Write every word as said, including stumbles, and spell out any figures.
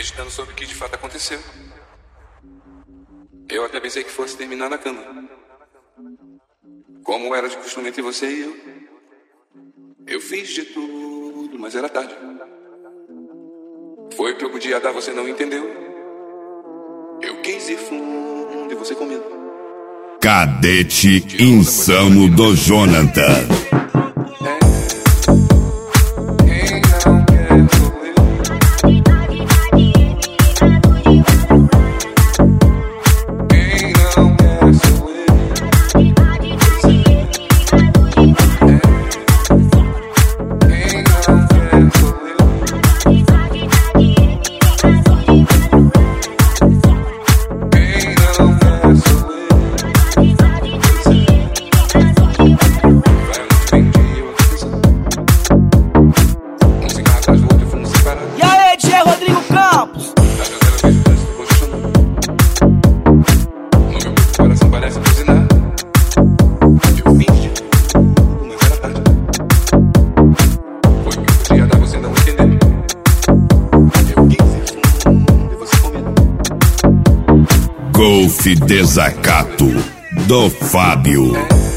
acreditando sobre o que de fato aconteceu. Eu até pensei que fosse terminar na cama, como era de costume entre você e eu. Eu fiz de tudo, mas era tarde. Foi o que eu podia dar, você não entendeu. Eu quis ir fundo e você com medo. Cadete Insano do Jonathan. Golfe Desacato do Fábio.